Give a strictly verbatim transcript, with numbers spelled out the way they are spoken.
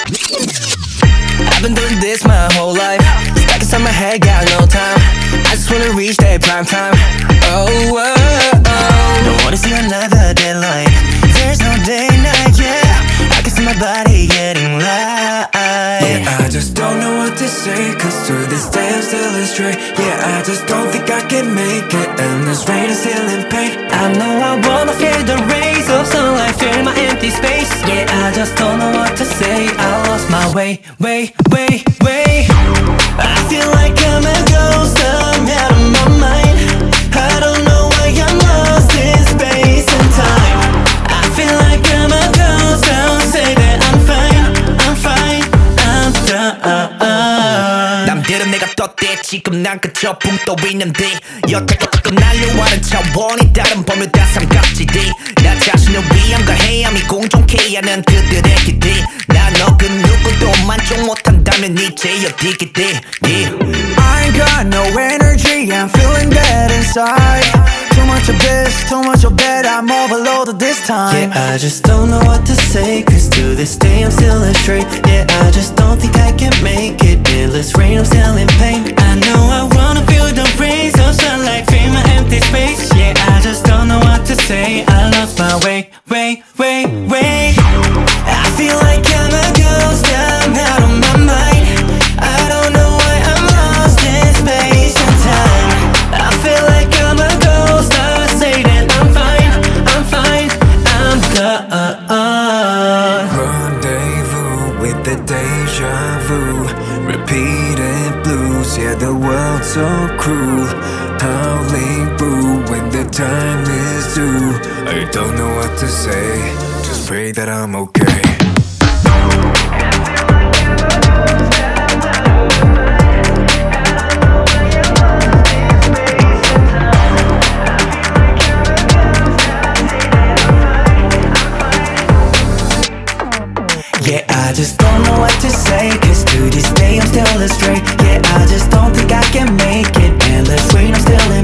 I've been doing this my whole life. Stuck inside my head, got no time. I just wanna reach that prime time. Oh, oh, oh. Don't wanna see another deadline. There's no day, night, yeah. I can see my body getting light. Yeah, I just don't know what to say, cause to this day I'm still astray. Yeah, I just don't think I can make it, and this rain is still in pain. I know I wanna feel the rays of sunlight, fill my empty space. Yeah, I just don't know what to say. I lost my way, way, way, way. I feel like I'm a ghost, I'm out of my mind. I don't know why I'm lost in space and time. I feel like I'm a ghost, I'll say that I'm fine, I'm fine, I'm done. 남들은 내가 떴대, 지금 난 그저 붕 떠 있는데 여태껏 날려와는 차원이 다른 버뮤다 삼각지대. 나 자신을 위함과 해함이 공존케 하는 그들의 기대. 나 너 그 누구도 만족 못한다면 이제 어디게 돼. Yeah. I ain't got no energy, I'm feeling dead inside. Too much of this, too much of that, I'm overloaded this time. Yeah, I just don't know what to say, cause to this day I'm still astray. Yeah, I just don't think I can make it. Endless rain, I'm still in pain. I know I wanna feel the rays of sunlight, fill my empty space. Yeah, I just don't know what to say. I lost my way, way, way, way. I feel like I'm a ghost, I'm out of my mind. I don't know why I'm lost in space and time. I feel like I'm a ghost, I say that I'm fine, I'm fine, I'm done. Rendezvous with the deja vu, repeated blues, yeah, the world's so cruel. Howling through when the time is due. I don't know what to say, just pray that I'm okay. Yeah, I just don't know what to say, cause to this day I'm still astray. Yeah, I just don't think I can make it. Endless rain, I'm still in